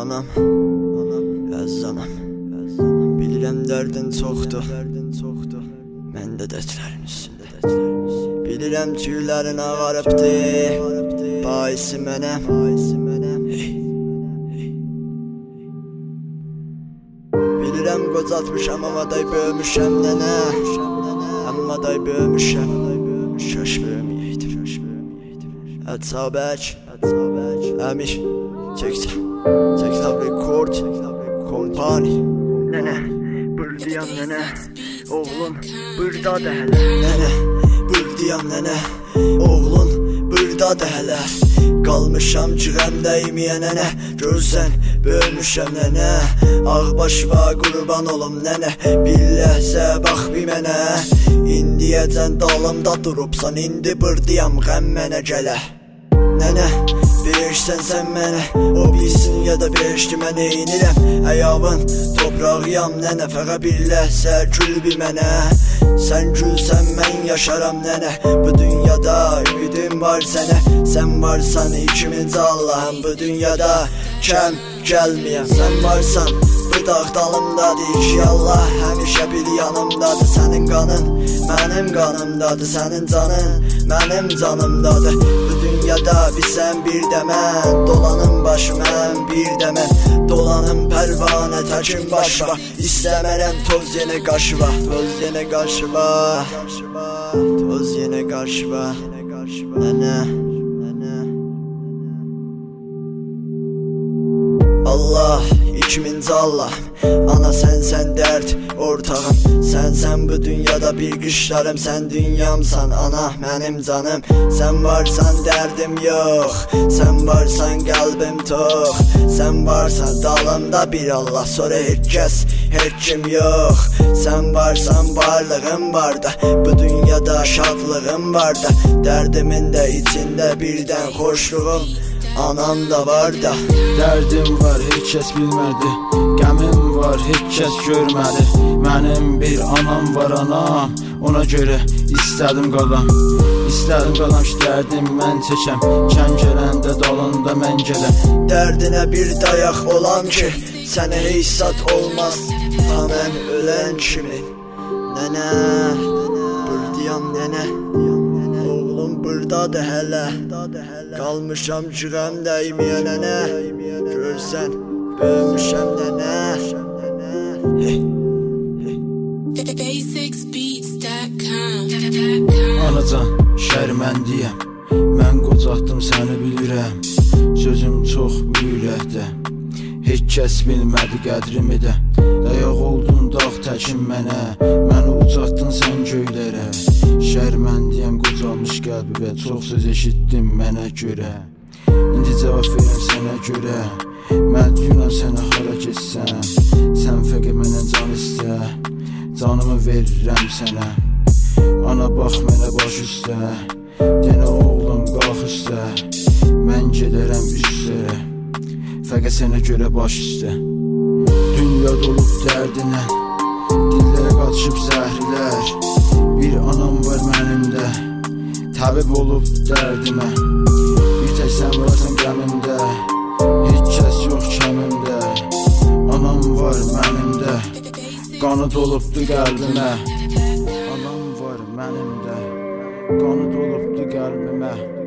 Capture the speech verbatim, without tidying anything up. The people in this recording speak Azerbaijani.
Anam, əziz anam, bilirəm dərdin çoxdur, məndə dərdlərin üstündə. Bilirəm tüylərin ağarıbdır, baisi mənəm. Bilirəm qocatmışam, amma day böyümüşəm nənə. Amma day böyümüşəm, şaş böyüməyəydim. Ətsabək, əmir, çəksə, çəksə rekord, kompani. Nənə, bırdiyam nənə, oğlum burdadır hələ. Nənə, bırdiyam nənə, oğlum burdadır hələ. Qalmışam ki qəmdəymiyə nənə, görsən böyümüşəm nənə. Ağbaş və qurban olum nənə, bir ləhzə bax bir mənə. İndiyəcən dalımda durubsan, indi bırdiyam qəm mənə gələ. Nənə, beşsən sən mənə, o bilsin ya da beş ki mən eynirəm. Əyavın toprağıyam nənə, fəqə bir ləhzə gül bir mənə. Sən gülsən mən yaşaram nənə, bu dünyada ümidim var sənə. Sən varsan ikiminci Allahım, bu dünyada kəm gəlməyəm. Sən varsan bu dağ dalımdadır, iki Allah həmişə bir yanımdadır. Sənin qanın mənim qanımdadır, sənin canın mənim canımdadır. Bu dünyada bilsən bir də mən, dolanım başı mən bir də mən. Dolanım pərvanə təkin başva, istəmərəm toz yenə qaşıva. Toz yenə qaşıva, toz yenə qaşıva. Nənə, Allah, ikiminci Allah, ana sənsən dərd ortağım. Sənsən bu dünyada bir qışlarım, sən dünyamsan ana mənim canım. Sən varsan dərdim yox, sən varsan qəlbim tox. Sən varsan dalımda bir Allah, sonra heç kəs, heç kim yox. Sən varsan varlığım var da, bu dünyada şadlığım var da. Dərdimin də içində birdən xoşluğum anam da var da. Dərdim var, heç kəs bilmədi, qəmim var, heç kəs görmədi. Mənim bir anam var anam, ona görə istədim qalam. İstədim qalam ki dərdim mən çəkəm, kəm gələndə dalında mən gələm. Dərdinə bir dayaq olam ki, sənə heysat olmaz ta mən ölən kimi. Nənə, burdiyam nənə, oğlum burdadır hələ. Qalmışam ki qəmdəymiyə nənə, görsən böyümüşəm nənə. Anacan, şərməndiyəm, mən qocatdım səni bilirəm. Sözüm çox ürəkdə, heç kəs bilmədi qədrimi də. Dayaq oldun dağ təkin mənə, məni ucatdın sən göylərə. Şərməndiyəm qocalmış qəlbimə, çox söz eşitdim mənə görə. İndi cavab verirəm sənə görə, mədiyunam sənə hara keçsən. Sən fəqə mənə can istə, canımı verirəm sənə. Ana bax mənə baş üstə, yenə oğlum qalx üstə. Mən gedərəm üstlərə, fəqə sənə görə baş üstə. Dünya dolub dərdinə, dillərə qaçıb zəhrilər. Bir anam var mənimdə, təbib olub dərdimə. Bir tək sən varsan qəmimdə, heç kəs yox kəmimdə. Anam var mənimdə, qanı dolubdu qəlbimə. Anam var mənimdə, qanı dolubdu qəlbimə.